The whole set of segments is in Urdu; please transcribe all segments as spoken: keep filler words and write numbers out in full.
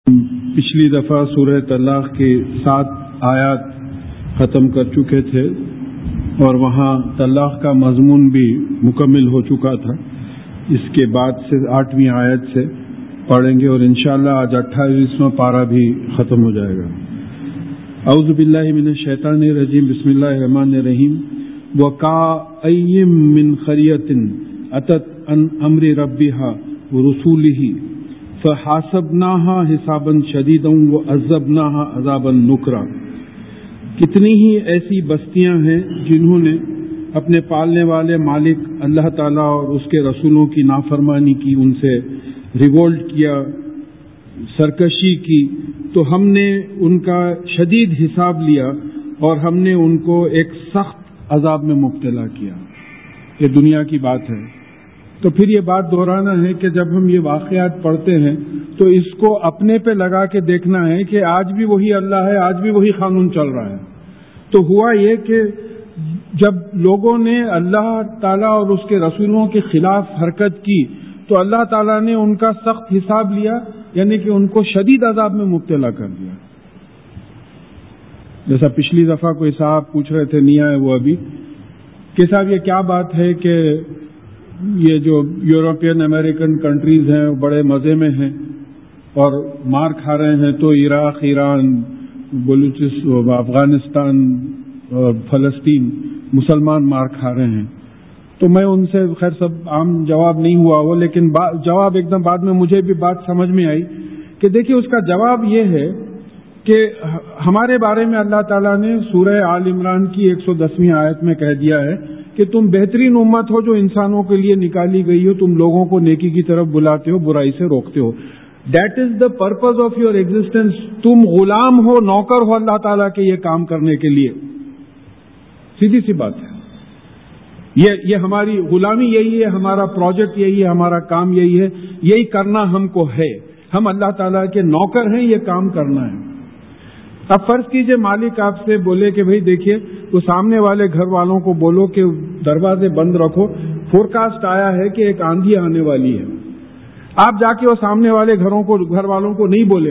پچھلی دفعہ سورہ طلاق کے سات آیات ختم کر چکے تھے اور وہاں طلاق کا مضمون بھی مکمل ہو چکا تھا. اس کے بعد سے آٹھویں آیت سے پڑھیں گے اور انشاءاللہ آج اٹھائیسواں پارہ بھی ختم ہو جائے گا. اعوذ باللہ من الشیطان الرجیم بسم اللہ الرحمن الرحیم. وَكَأَيِّن مِّن قَرْيَةٍ أَتَتْ عَنْ أَمْرِ رَبِّهَا وَرُسُولِهِ فَحَاسَبْنَاهَا حِسَابًا شَدِيدًا وَعَذَّبْنَاهَا عَذَابًا نُكْرًا. کتنی ہی ایسی بستیاں ہیں جنہوں نے اپنے پالنے والے مالک اللہ تعالیٰ اور اس کے رسولوں کی نافرمانی کی، ان سے ریوولٹ کیا، سرکشی کی، تو ہم نے ان کا شدید حساب لیا اور ہم نے ان کو ایک سخت عذاب میں مبتلا کیا. یہ دنیا کی بات ہے. تو پھر یہ بات دہرانا ہے کہ جب ہم یہ واقعات پڑھتے ہیں تو اس کو اپنے پہ لگا کے دیکھنا ہے کہ آج بھی وہی اللہ ہے، آج بھی وہی قانون چل رہا ہے. تو ہوا یہ کہ جب لوگوں نے اللہ تعالیٰ اور اس کے رسولوں کے خلاف حرکت کی تو اللہ تعالیٰ نے ان کا سخت حساب لیا، یعنی کہ ان کو شدید عذاب میں مبتلا کر دیا. جیسا پچھلی دفعہ کوئی صاحب پوچھ رہے تھے، نہیں آئے وہ ابھی، کہ صاحب یہ کیا بات ہے کہ یہ جو یورپین امریکن کنٹریز ہیں بڑے مزے میں ہیں اور مار کھا رہے ہیں، تو عراق، ایران، بلوچستان، افغانستان اور فلسطین مسلمان مار کھا رہے ہیں. تو میں ان سے خیر سب عام جواب نہیں ہوا وہ، لیکن جواب ایک دم بعد میں مجھے بھی بات سمجھ میں آئی کہ دیکھیے اس کا جواب یہ ہے کہ ہمارے بارے میں اللہ تعالیٰ نے سورہ آل عمران کی ایک سو دسویں آیت میں کہہ دیا ہے کہ تم بہترین امت ہو جو انسانوں کے لیے نکالی گئی ہو، تم لوگوں کو نیکی کی طرف بلاتے ہو، برائی سے روکتے ہو. That is the purpose of your existence. تم غلام ہو، نوکر ہو اللہ تعالیٰ کے یہ کام کرنے کے لیے. سیدھی سی بات ہے. یہ یہ ہماری غلامی یہی ہے، ہمارا پروجیکٹ یہی ہے، ہمارا کام یہی ہے، یہی کرنا ہم کو ہے. ہم اللہ تعالیٰ کے نوکر ہیں، یہ کام کرنا ہے. اب فرض کیجئے مالک آپ سے بولے کہ بھئی دیکھیے تو سامنے والے گھر والوں کو بولو کہ دروازے بند رکھو، فور کاسٹ آیا ہے کہ ایک آندھی آنے والی ہے. آپ جا کے وہ سامنے والے گھروں کو گھر والوں کو نہیں بولے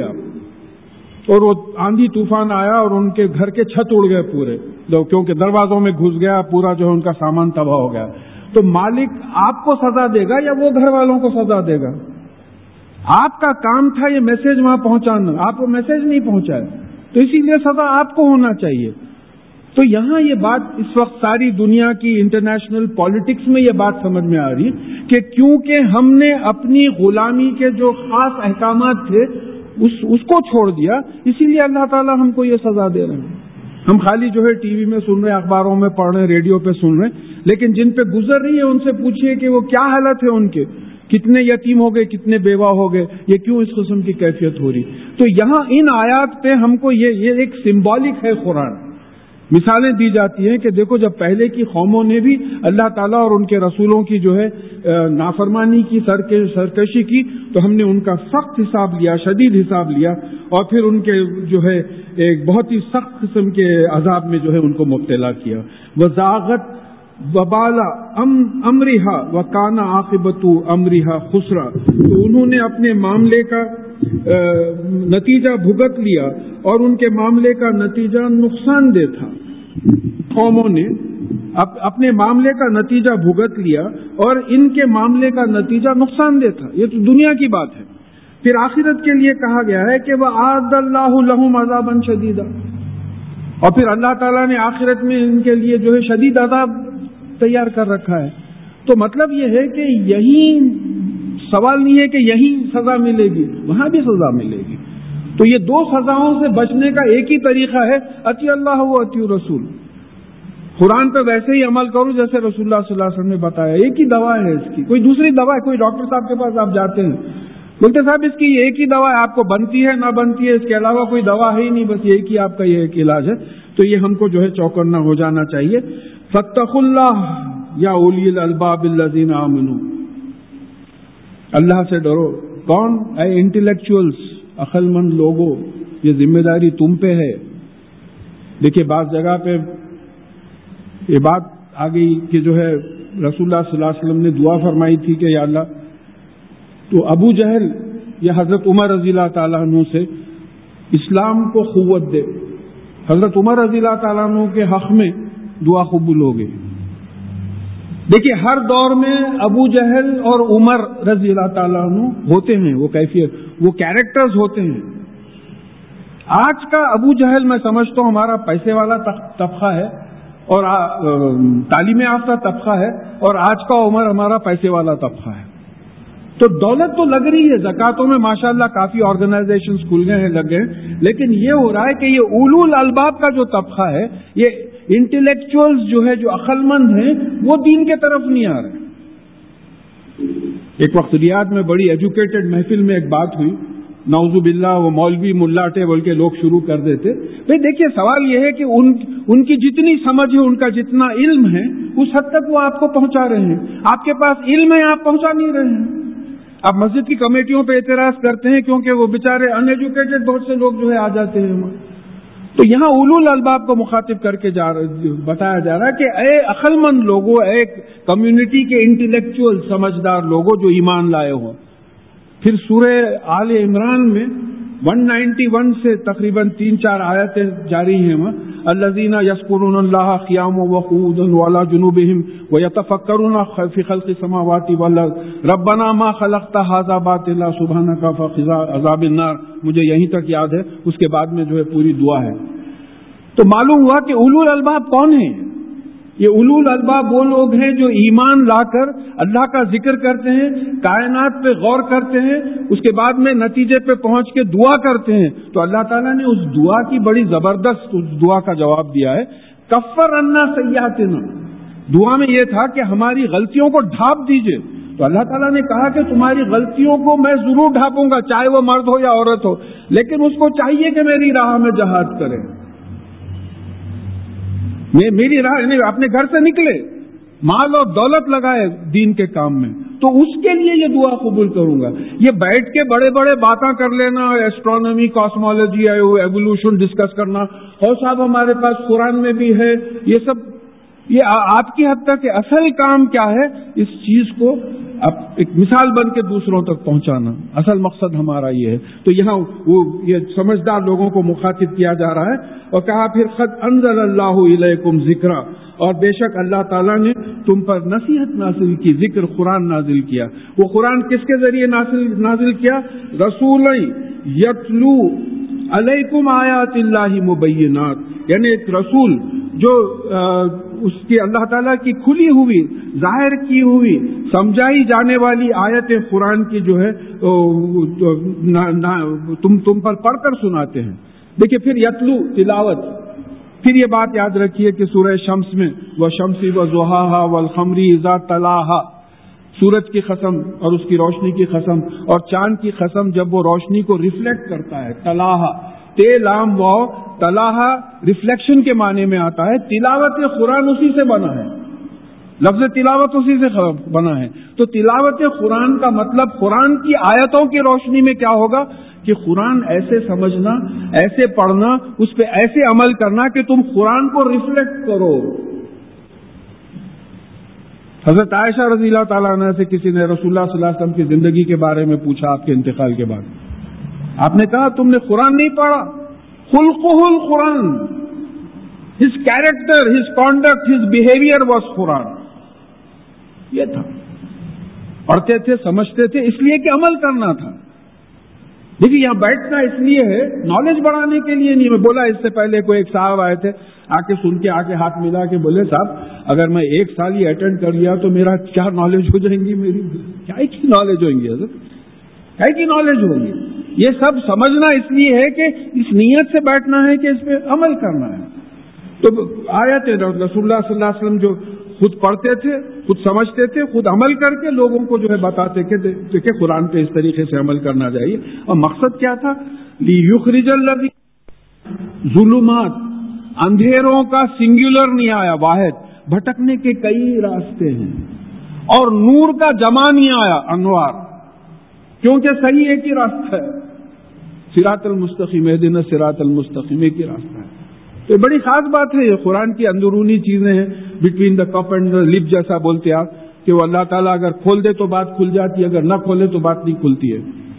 آپ، اور وہ آندھی طوفان آیا اور ان کے گھر کے چھت اڑ گئے پورے، کیونکہ دروازوں میں گھس گیا، پورا جو ہے ان کا سامان تباہ ہو گیا. تو مالک آپ کو سزا دے گا یا وہ گھر والوں کو سزا دے گا؟ آپ کا کام تھا یہ میسج وہاں پہنچانا، آپ وہ میسج نہیں پہنچائے، تو اسی لیے سزا آپ کو ہونا چاہیے. تو یہاں یہ بات اس وقت ساری دنیا کی انٹرنیشنل پالیٹکس میں یہ بات سمجھ میں آ رہی کہ کیونکہ ہم نے اپنی غلامی کے جو خاص احکامات تھے اس اس کو چھوڑ دیا، اسی لیے اللہ تعالیٰ ہم کو یہ سزا دے رہے ہیں. ہم خالی جو ہے ٹی وی میں سن رہے ہیں، اخباروں میں پڑھ رہے ہیں، ریڈیو پہ سن رہے ہیں، لیکن جن پہ گزر رہی ہے ان سے پوچھئے کہ وہ کیا حالت ہے ان کے، کتنے یتیم ہو گئے، کتنے بیوہ ہو گئے، یہ کیوں اس قسم کی کیفیت ہو رہی. تو یہاں ان آیات پہ ہم کو یہ یہ ایک سمبولک ہے. قرآن مثالیں دی جاتی ہیں کہ دیکھو جب پہلے کی قوموں نے بھی اللہ تعالیٰ اور ان کے رسولوں کی جو ہے نافرمانی کی، سرکشی کی، تو ہم نے ان کا سخت حساب لیا، شدید حساب لیا، اور پھر ان کے جو ہے ایک بہت ہی سخت قسم کے عذاب میں جو ہے ان کو مبتلا کیا. وَزَاغَتْ وبالا امرہا وکانا عاقبۃ امرہا خسرا. تو انہوں نے اپنے معاملے کا نتیجہ بھگت لیا اور ان کے معاملے کا نتیجہ نقصان دہ تھا. قوموں نے اپنے معاملے کا نتیجہ بھگت لیا اور ان کے معاملے کا نتیجہ نقصان دہ تھا. یہ تو دنیا کی بات ہے. پھر آخرت کے لیے کہا گیا ہے کہ وَأَعَدَّ اللَّهُ لَهُمْ عَذَابًا شَدِيدًا، اور پھر اللہ تعالیٰ نے آخرت میں ان کے لیے جو ہے شدید عذاب تیار کر رکھا ہے. تو مطلب یہ ہے کہ یہی سوال نہیں ہے کہ یہی سزا ملے گی، وہاں بھی سزا ملے گی. تو یہ دو سزاؤں سے بچنے کا ایک ہی طریقہ ہے، اطیع اللہ و اطیع رسول. قرآن پہ ویسے ہی عمل کرو جیسے رسول اللہ صلی اللہ علیہ وسلم نے بتایا. ایک ہی دوا ہے اس کی، کوئی دوسری دوا ہے. کوئی ڈاکٹر صاحب کے پاس آپ جاتے ہیں، بولتے صاحب اس کی ایک ہی دوا ہے، آپ کو بنتی ہے نہ بنتی ہے، اس کے علاوہ کوئی دوا ہے ہی نہیں، بس ایک ہی آپ کا یہ ایک علاج ہے. تو یہ ہم کو جو ہے چوکنا ہو جانا چاہیے. فاتقوا اللہ یا اولی الالباب الذین آمنوا، اللہ سے ڈرو. کون؟ اے انٹلیکچوئلس، عقل مند لوگوں، یہ ذمہ داری تم پہ ہے. دیکھیے بعض جگہ پہ یہ بات آ گئی کہ جو ہے رسول اللہ صلی اللہ علیہ وسلم نے دعا فرمائی تھی کہ یا اللہ، تو ابو جہل یہ حضرت عمر رضی اللہ تعالیٰ عنہ سے اسلام کو قوت دے. حضرت عمر رضی اللہ تعالیٰ عنہ کے حق میں دعا قبول ہو گئی. دیکھیے ہر دور میں ابو جہل اور عمر رضی اللہ تعالیٰ عنہ ہوتے ہیں، وہ کیفیت، وہ کیریکٹرز ہوتے ہیں. آج کا ابو جہل میں سمجھتا ہوں ہمارا پیسے والا طبقہ ہے اور تعلیم یافتہ طبقہ ہے، اور آج کا عمر ہمارا پیسے والا طبقہ ہے. تو دولت تو لگ رہی ہے، زکاتوں میں ماشاءاللہ کافی آرگنائزیشنز کھل گئے ہیں، لگ گئے، لیکن یہ ہو رہا ہے کہ یہ اولو الالباب کا جو طبقہ ہے، یہ انٹلیکچوئلز جو ہے، جو عقل مند ہیں، وہ دین کے طرف نہیں آ رہے. ایک وقت ریاض میں بڑی ایجوکیٹڈ محفل میں ایک بات ہوئی، نعوذ باللہ وہ مولوی ملاٹے بول کے لوگ شروع کر دیتے. بھائی دیکھیے سوال یہ ہے کہ ان ان کی جتنی سمجھ ہے، ان کا جتنا علم ہے، اس حد تک وہ آپ کو پہنچا رہے ہیں. آپ کے پاس علم ہے، آپ پہنچا نہیں رہے ہیں. آپ مسجد کی کمیٹیوں پہ اعتراض کرتے ہیں کیونکہ وہ بیچارے ان ایجوکیٹڈ بہت سے لوگ جو ہے آ جاتے ہیں. تو یہاں اولو الالباب کو مخاطب کر کے جا بتایا جا رہا ہے کہ اے عقل مند لوگوں، اے کمیونٹی کے انٹلیکچوئل سمجھدار لوگوں جو ایمان لائے ہوں. پھر سورہ آل عمران میں ایک سو اکیانوے سے تقریباً تین چار آیتیں جاری ہیں. الذین یذکرون اللہ قیاما وقعودا وعلی جنوبہم ویتفکرون فی خلق السماوات والارض ربنا ما خلقت ھذا باطلا سبحانک فقنا عذاب النار. مجھے یہیں تک یاد ہے، اس کے بعد میں جو ہے پوری دعا ہے. تو معلوم ہوا کہ اولو الالباب کون ہیں. یہ اولو الالباب وہ لوگ ہیں جو ایمان لا کر اللہ کا ذکر کرتے ہیں، کائنات پہ غور کرتے ہیں، اس کے بعد میں نتیجے پہ پہنچ کے دعا کرتے ہیں. تو اللہ تعالیٰ نے اس دعا کی بڑی زبردست اس دعا کا جواب دیا ہے. کفر عنا سیئاتنا، دعا میں یہ تھا کہ ہماری غلطیوں کو ڈھانپ دیجئے. تو اللہ تعالیٰ نے کہا کہ تمہاری غلطیوں کو میں ضرور ڈھانپوں گا، چاہے وہ مرد ہو یا عورت ہو، لیکن اس کو چاہیے کہ میری راہ میں جہاد کرے، میں میری راہ یعنی اپنے گھر سے نکلے، مال اور دولت لگائے دین کے کام میں. تو اس کے لیے یہ دعا قبول کروں گا. یہ بیٹھ کے بڑے بڑے باتیں کر لینا، ایسٹرونومی، کاسمولوجی، ایوولوشن ڈسکس کرنا، اور صاحب ہمارے پاس قرآن میں بھی ہے، یہ سب یہ آپ کی حد تک اصل کام کیا ہے، اس چیز کو اب ایک مثال بن کے دوسروں تک پہنچانا، اصل مقصد ہمارا یہ ہے. تو یہاں وہ یہ سمجھدار لوگوں کو مخاطب کیا جا رہا ہے اور کہا پھر قد انزل اللہ الیکم ذکرا، اور بے شک اللہ تعالیٰ نے تم پر نصیحت نازل کی، ذکر قرآن نازل کیا. وہ قرآن کس کے ذریعے نازل نازل کیا؟ رسول یتلو علیکم آیات اللہ مبینات، یعنی ایک رسول جو اس کی اللہ تعالیٰ کی کھلی ہوئی، ظاہر کی ہوئی، سمجھائی جانے والی آیت قرآن کی جو ہے تم تم پر پڑھ کر سناتے ہیں. دیکھیے پھر یتلو تلاوت، پھر یہ بات یاد رکھیے کہ سورہ شمس میں وَالشَّمْسِ وَضُحَاهَا وَالْقَمَرِ إِذَا تَلَاهَا، سورج کی قسم اور اس کی روشنی کی قسم، اور چاند کی قسم جب وہ روشنی کو ریفلیکٹ کرتا ہے. تلاہا، تے لام واو، تلاہا ریفلیکشن کے معنی میں آتا ہے. تلاوت قرآن اسی سے بنا ہے، لفظ تلاوت اسی سے بنا ہے. تو تلاوت قرآن کا مطلب قرآن کی آیتوں کی روشنی میں کیا ہوگا کہ قرآن ایسے سمجھنا، ایسے پڑھنا، اس پہ ایسے عمل کرنا کہ تم قرآن کو ریفلیکٹ کرو. حضرت عائشہ رضی اللہ تعالیٰ عنہ سے کسی نے رسول اللہ صلی اللہ علیہ وسلم کی زندگی کے بارے میں پوچھا آپ کے انتقال کے بعد. آپ نے کہا تم نے قرآن نہیں پڑھا. خلقہ القرآن، his character, his conduct, his behaviour was قرآن. یہ تھا، پڑھتے تھے، سمجھتے تھے، اس لیے کہ عمل کرنا تھا. دیکھیے یہاں بیٹھنا اس لیے ہے، نالج بڑھانے کے لیے نہیں. میں بولا اس سے پہلے کوئی ایک صاحب آئے تھے، آ کے سن کے آ کے ہاتھ ملا کے بولے صاحب اگر میں ایک سال ہی اٹینڈ کر لیا تو میرا کیا نالج ہو جائیں گی، میری کیا کی نالج ہوئیں گی حضرت، کیا کی نالج ہوگی. یہ سب سمجھنا اس لیے ہے کہ اس نیت سے بیٹھنا ہے کہ اس پہ عمل کرنا ہے. تو آیت رسول اللہ صلی اللہ علیہ وسلم جو خود پڑھتے تھے، خود سمجھتے تھے، خود عمل کر کے لوگوں کو جو ہے بتاتے کہ قرآن پہ اس طریقے سے عمل کرنا چاہیے. اور مقصد کیا تھا؟ لیخرج الذین ظلمات، اندھیروں کا سنگولر نہیں آیا، واحد، بھٹکنے کے کئی راستے ہیں. اور نور کا جمع نہیں آیا، انوار، کیونکہ صحیح ایک ہی راستہ ہے، صراط المستقیم، اہدنا الصراط المستقیم، ایک ہی راستہ ہے. تو یہ بڑی خاص بات ہے. یہ قرآن کی اندرونی چیزیں ہیں، between the cup and the lip جیسا بولتے آپ، کہ وہ اللہ تعالیٰ اگر کھول دے تو بات کھل جاتی ہے، اگر نہ کھولے تو بات نہیں کھلتی ہے.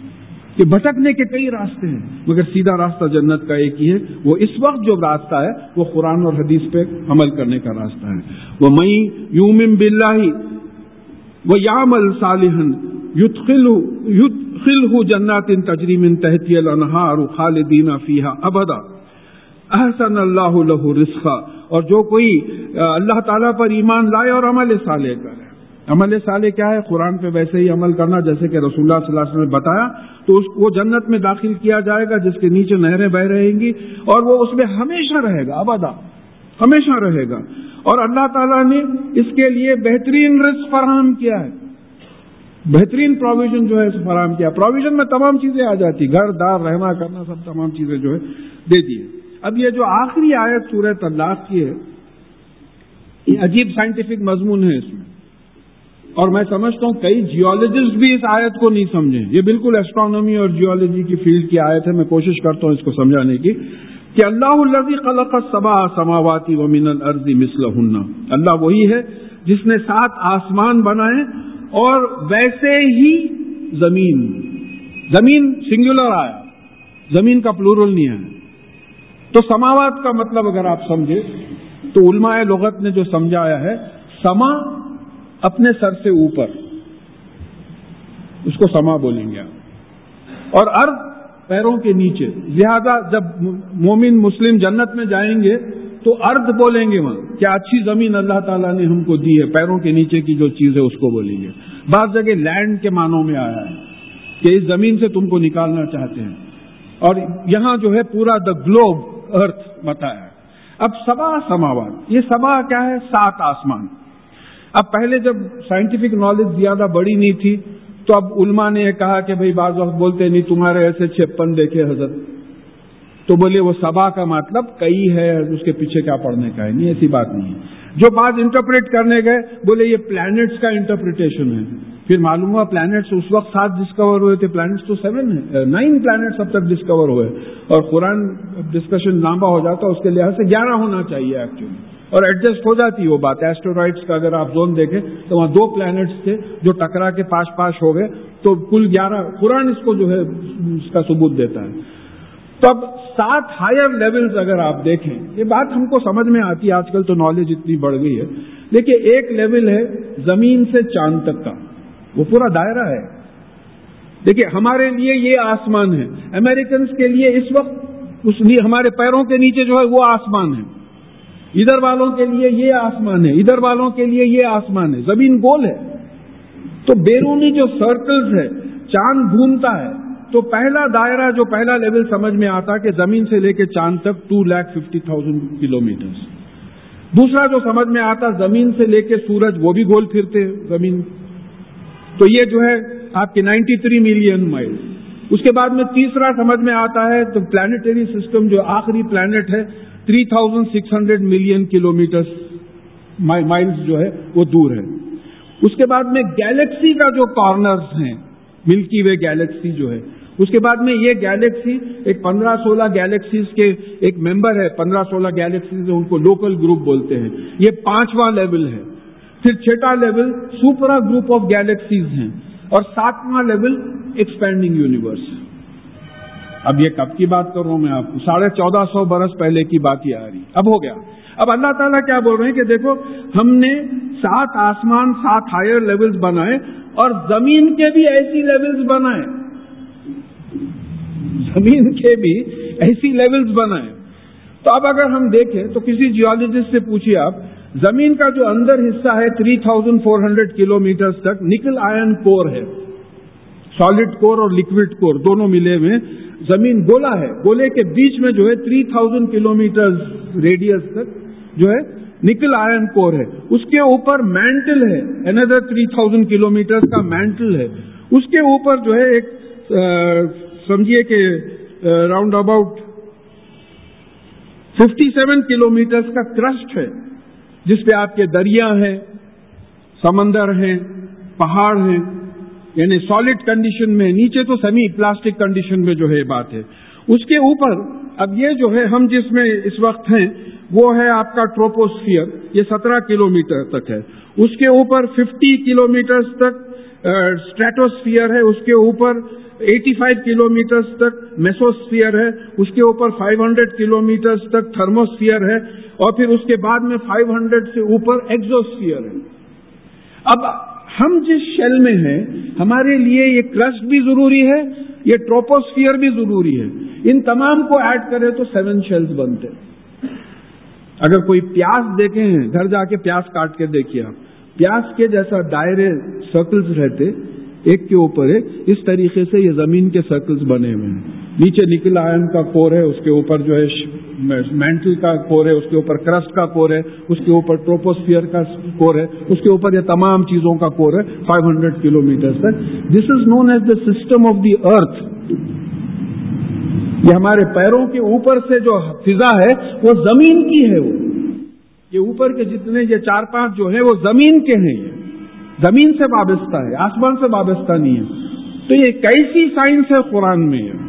کہ بھٹکنے کے کئی راستے ہیں مگر سیدھا راستہ جنت کا ایک ہی ہے. وہ اس وقت جو راستہ ہے وہ قرآن اور حدیث پہ عمل کرنے کا راستہ ہے. وَمَن یُؤْمِن بِاللَّهِ وَیَعْمَلْ صَالِحًا يُدْخِلْهُ جَنَّاتٍ تَجْرِی مِن تَحْتِهَا الْأَنْہَارُ خَالِدِینَ فِیہَا أَبَدًا احسن اللہ لہ رزقا. اور جو کوئی اللہ تعالیٰ پر ایمان لائے اور عمل صالح کرے. عمل صالح کیا ہے؟ قرآن پہ ویسے ہی عمل کرنا جیسے کہ رسول اللہ صلی اللہ علیہ وسلم نے بتایا. تو اس کو جنت میں داخل کیا جائے گا جس کے نیچے نہریں بہ رہیں گی اور وہ اس میں ہمیشہ رہے گا, ابدا ہمیشہ رہے گا. اور اللہ تعالیٰ نے اس کے لیے بہترین رزق فراہم کیا ہے, بہترین پروویژن جو ہے فراہم کیا. پروویژن میں تمام چیزیں آ جاتی, گھر دار رہنا کرنا سب تمام چیزیں جو ہے دے دیے. اب یہ جو آخری آیت سورہ طلاق کی ہے یہ عجیب سائنٹیفک مضمون ہے اس میں, اور میں سمجھتا ہوں کئی جیولوجسٹ بھی اس آیت کو نہیں سمجھیں. یہ بالکل ایسٹرونومی اور جیولوجی کی فیلڈ کی آیت ہے. میں کوشش کرتا ہوں اس کو سمجھانے کی کہ اللہ الذی خلق السبع سماوات ومن الارض مثلہن. اللہ وہی ہے جس نے سات آسمان بنائے اور ویسے ہی زمین. زمین سنگولر آیا, زمین کا پلورل نہیں ہے. تو سماوات کا مطلب اگر آپ سمجھے تو علماء لغت نے جو سمجھایا ہے, سما اپنے سر سے اوپر, اس کو سما بولیں گے آپ, اور ارض پیروں کے نیچے. لہذا جب مومن مسلم جنت میں جائیں گے تو ارض بولیں گے وہاں, کیا اچھی زمین اللہ تعالیٰ نے ہم کو دی ہے, پیروں کے نیچے کی جو چیز ہے اس کو بولیں گے. بعض جگہ لینڈ کے معنوں میں آیا ہے کہ اس زمین سے تم کو نکالنا چاہتے ہیں, اور یہاں جو ہے پورا دا گلوب ارتھ بتایا ہے. اب سبا سماوات, یہ سبا کیا ہے؟ سات آسمان. اب پہلے جب سائنٹیفک نالج زیادہ بڑی نہیں تھی تو اب علماء نے یہ کہا کہ بھئی بعض وقت بولتے نہیں تمہارے ایسے چھپن دیکھے حضرت, تو بولے وہ سبا کا مطلب کئی ہے, اس کے پیچھے کیا پڑھنے کا ہے. نہیں, ایسی بات نہیں ہے. جو بات انٹرپریٹ کرنے گئے بولے یہ پلانٹس کا انٹرپریٹیشن ہے. پھر معلوم ہوا پلانٹس اس وقت سات ڈسکور ہوئے تھے, پلانٹس تو سیون ہے, نائن پلانٹس اب تک ڈسکور ہوئے, اور قرآن ڈسکشن لمبا ہو جاتا اس کے لحاظ سے گیارہ ہونا چاہیے ایکچولی, اور ایڈجسٹ ہو جاتی وہ بات. ایسٹرائڈس کا اگر آپ زون دیکھیں تو وہاں دو پلانٹس تھے جو ٹکرا کے پاس پاس ہو گئے, تو کل گیارہ. قرآن اس کو جو ہے اس کا ثبوت دیتا ہے. تو اب سات ہائر لیولز اگر آپ دیکھیں, یہ بات ہم کو سمجھ میں آتی ہے, آج کل تو نالج اتنی بڑھ گئی ہے, لیکن ایک لیول ہے زمین سے چاند تک کا, وہ پورا دائرہ ہے. دیکھیے ہمارے لیے یہ آسمان ہے, امریکنز کے لیے اس وقت اس لیے ہمارے پیروں کے نیچے جو ہے وہ آسمان ہے. ادھر والوں کے لیے یہ آسمان ہے, ادھر والوں کے لیے یہ آسمان ہے. زمین گول ہے, تو بیرونی جو سرکلز ہے, چاند گھومتا ہے. تو پہلا دائرہ جو پہلا لیول سمجھ میں آتا کہ زمین سے لے کے چاند تک two lakh fifty thousand kilometre. دوسرا جو سمجھ میں آتا زمین سے لے کے سورج, وہ بھی گول پھرتے زمین, تو یہ جو ہے آپ کے نائنٹی تھری ملین مائل. اس کے بعد میں تیسرا سمجھ میں آتا ہے تو پلانیٹری سسٹم جو آخری پلانٹ ہے three thousand six hundred million kilometre miles جو ہے وہ دور ہے. اس کے بعد میں گیلیکسی کا جو کارنرز ہیں, ملکی وے گیلیکسی جو ہے, اس کے بعد میں یہ گیلیکسی ایک پندرہ سولہ گیلیکسیز کے ایک ممبر ہے, پندرہ سولہ گیلیکسیز ان کو لوکل گروپ بولتے ہیں. یہ پانچواں لیول ہے. پھر چھٹا level supra group of galaxies ہیں, اور ساتواں لیول ایکسپینڈنگ یونیورس. اب یہ کب کی بات کر رہا ہوں میں آپ کو, ساڑھے چودہ سو برس پہلے کی بات یہ آ رہی. اب ہو گیا. اب اللہ تعالیٰ کیا بول رہے ہیں کہ دیکھو ہم نے سات آسمان, سات ہائر لیولز بنائے, اور زمین کے بھی ایسی لیولز بنائے, زمین کے بھی ایسی لیولز بنائے. تو اب اگر ہم دیکھیں تو کسی جیولوجسٹ سے پوچھیے آپ, زمین کا جو اندر حصہ ہے three thousand four hundred kilometre تک نکل آئن کور ہے, سالڈ کور اور لکوڈ کور دونوں ملے ہوئے. زمین گولا ہے, گولے کے بیچ میں جو ہے three thousand kilometre radius تک جو ہے نکل آئن کور ہے. اس کے اوپر مینٹل ہے, اندر تھری تھاؤزینڈ کلو میٹر کا مینٹل ہے. اس کے اوپر جو ہے ایک سمجھیے کہ round about fifty seven kilometre کا کرسٹ ہے, جس پہ آپ کے دریا ہیں, سمندر ہیں, پہاڑ ہیں, یعنی سالڈ کنڈیشن میں. نیچے تو سیمی پلاسٹک کنڈیشن میں جو ہے بات ہے. اس کے اوپر اب یہ جو ہے ہم جس میں اس وقت ہیں وہ ہے آپ کا ٹروپوسفیئر, یہ سترہ کلو میٹر تک ہے. اس کے اوپر ففٹی کلو میٹر تک اسٹریٹوسفیئر ہے. اس کے اوپر पचासी किलोमीटर तक मेसोस्फीयर है, उसके ऊपर पाँच सौ किलोमीटर तक थर्मोस्फीयर है, और फिर उसके बाद में पाँच सौ से ऊपर एक्सोस्फीयर है। अब हम जिस शेल में हैं, हमारे लिए ये क्रस्ट भी जरूरी है, ये ट्रोपोस्फीयर भी जरूरी है। इन तमाम को ऐड करें तो सेवन शेल्स बनते हैं। अगर कोई प्यास देखे हैं, घर जाके प्यास काट के देखिए आप, प्यास के जैसा दायरे सर्कल्स रहते एक के ऊपर है, इस तरीके से ये जमीन के सर्कल्स बने हुए हैं। नीचे निकल आयन का कोर है, उसके ऊपर जो है मैंटल का कोर है, उसके ऊपर क्रस्ट का कोर है, उसके ऊपर ट्रोपोस्फियर का कोर है, उसके ऊपर ये तमाम चीजों का कोर है पाँच सौ किलोमीटर तक। This is known as the system of the earth. ये हमारे पैरों के ऊपर से जो फिजा है वो जमीन की है। वो ये ऊपर के जितने ये चार पांच जो है वो जमीन के हैं, ये जमीन से वाबस्ता है, आसमान से वाबस्ता नहीं है। तो ये कैसी साइंस है कुरान में? है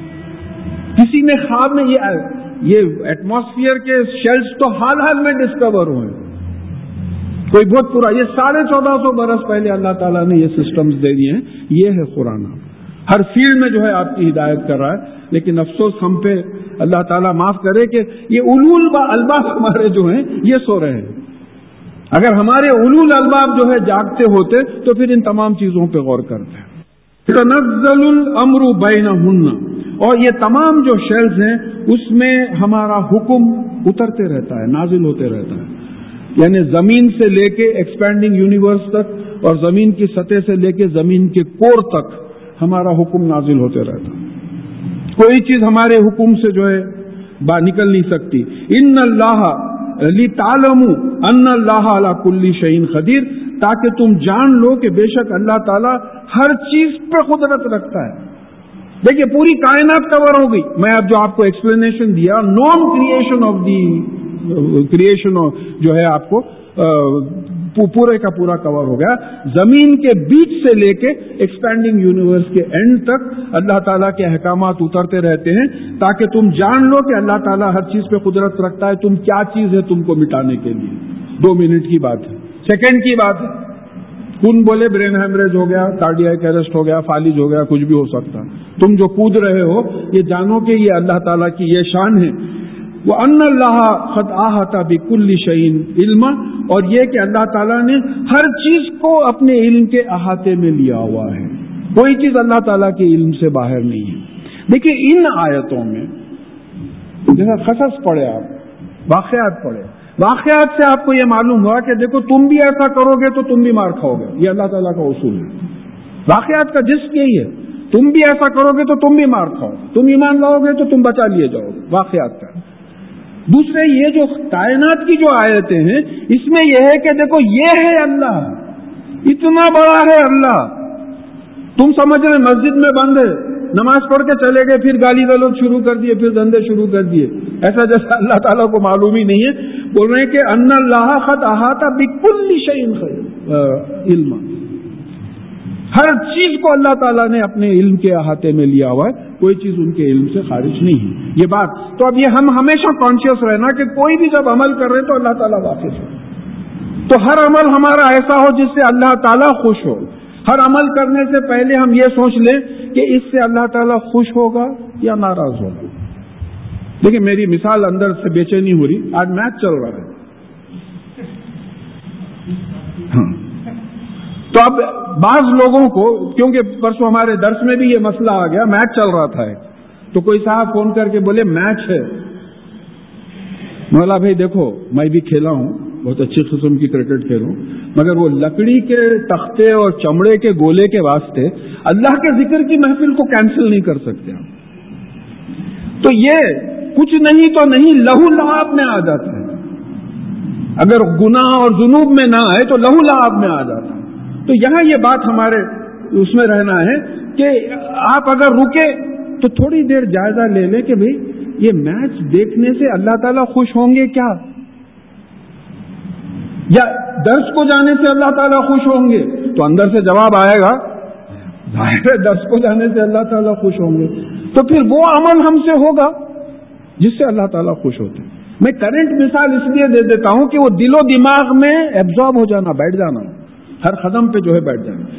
किसी ने ख्वाब में ये ये एटमॉस्फेयर के शेल्स तो हाल हाल में डिस्कवर हुए, कोई बहुत पूरा, ये साढ़े चौदह सौ बरस पहले अल्लाह ताला ने ये सिस्टम्स दे दिए हैं। ये है कुरान, हर फील्ड में जो है आपकी हिदायत कर रहा है। लेकिन अफसोस हम पे, अल्लाह ताला माफ करे कि ये उलूल अलबाब हमारे जो हैं ये सो रहे हैं। अगर हमारे उलूल अलबाब जो है जागते होते तो फिर इन तमाम चीजों पे गौर करते। तनज़्ज़लुल अम्रु बैनहुन्ना, और ये तमाम जो शेल्स हैं उसमें हमारा हुक्म उतरते रहता है, नाजिल होते रहता है। यानी जमीन से लेके एक्सपैंडिंग यूनिवर्स तक और जमीन की सतह से लेके जमीन के कोर तक हमारा हुक्म नाजिल होते रहता है। कोई चीज हमारे हुक्म से जो है बाहर निकल नहीं सकती। इन्नल्लाह लितालमु अन्नल्लाह अला कुल्ली शैइन कदीर, ताकि तुम जान लो कि बेशक अल्लाह ताला हर चीज पर कुदरत रखता है। देखिए पूरी कायनात कवर हो गई। मैं अब जो आपको एक्सप्लेनेशन दिया, non creation of the creation जो है आपको पूरे का पूरा कवर हो गया। जमीन के बीच से लेके एक्सपैंडिंग यूनिवर्स के एंड तक अल्लाह ताला के अहकामात उतरते रहते हैं, ताकि तुम जान लो कि अल्लाह ताला हर चीज पे कुदरत रखता है। तुम क्या चीज है तुमको मिटाने के लिए? दो मिनट की बात है, सेकंड की बात है। कौन बोले ब्रेन हेमरेज हो गया, कार्डियक अरेस्ट हो गया, फालिज हो गया, कुछ भी हो सकता। तुम जो कूद रहे हो ये जानो कि ये अल्लाह ताला की ये शान है। वो अन्नल्लाह क़द अहाता बिकुल्ली शैइन इल्मा, और ये कि अल्लाह ताला ने हर चीज को अपने इल्म के अहाते में लिया हुआ है। कोई चीज अल्लाह ताला के इल्म से बाहर नहीं है। देखिए इन आयतों में जैसा क़सस पढ़े, आप वाक़यात पढ़े, वाक़यात से आपको ये मालूम हुआ कि देखो तुम भी ऐसा करोगे तो तुम भी मार खाओगे। ये अल्लाह ताला का उसूल है। वाक़यात का जिस्म यही है, तुम भी ऐसा करोगे तो तुम भी मार खाओगे, तुम ईमान लाओगे तो तुम बचा लिए जाओगे, वाक़यात का। दूसरे ये जो कायनात की जो आयतें हैं इसमें यह है कि देखो ये है अल्लाह, इतना बड़ा है अल्लाह। तुम समझ रहे मस्जिद में बंद है, नमाज पढ़ के चले गए, फिर गाली गलौज शुरू कर दिए, फिर धंधे शुरू कर दिए, ऐसा जैसा अल्लाह ताला को मालूम ही नहीं है। बोल रहे हैं कि अन्नल्लाह क़द अहाता बिकुल्ली शैइन इल्मा, हर चीज को अल्लाह ताला ने अपने इल्म के अहाते में लिया हुआ है, कोई चीज उनके इल्म से खारिज नहीं है। ये बात तो अब ये हम हमेशा कॉन्शियस रहना कि कोई भी जब अमल कर रहे तो अल्लाह ताला वाकिफ है। तो हर अमल हमारा ऐसा हो जिससे अल्लाह ताला खुश हो। हर अमल करने से पहले हम ये सोच लें कि इससे अल्लाह ताला खुश होगा या नाराज होगा। देखिए मेरी मिसाल अंदर से बेचैनी हो रही, आज मैच चल रहा है। हाँ। तो अब बाज लोगों को, क्योंकि परसों हमारे दर्स में भी ये मसला आ गया, मैच चल रहा था, तो कोई साहब फोन करके बोले मैच है। बोला भाई देखो मैं भी खेला हूं, बहुत अच्छी किस्म की क्रिकेट खेलूं, मगर वो लकड़ी के तख्ते और चमड़े के गोले के वास्ते अल्लाह के जिक्र की महफिल को कैंसिल नहीं कर सकते हम। तो ये कुछ नहीं तो नहीं लहू लहाब में आ जाता है। अगर गुनाह और जुनूब में ना आए तो लहू लहाब में आ जाता है। तो यहां ये बात हमारे उसमें रहना है कि आप अगर रुके तो थोड़ी देर जायजा ले लें कि भाई ये मैच देखने से अल्लाह ताला खुश होंगे क्या, या दर्स को जाने से अल्लाह ताला खुश होंगे? तो अंदर से जवाब आएगा जाहिर है दर्स को जाने से अल्लाह ताला खुश होंगे। तो फिर वो अमल हमसे होगा जिससे अल्लाह ताला खुश होते हैं। मैं करंट मिसाल इसलिए दे देता हूं कि वो दिलो दिमाग में एब्जॉर्ब हो जाना, बैठ जाना, हर कदम पे जो है बैठ जाना।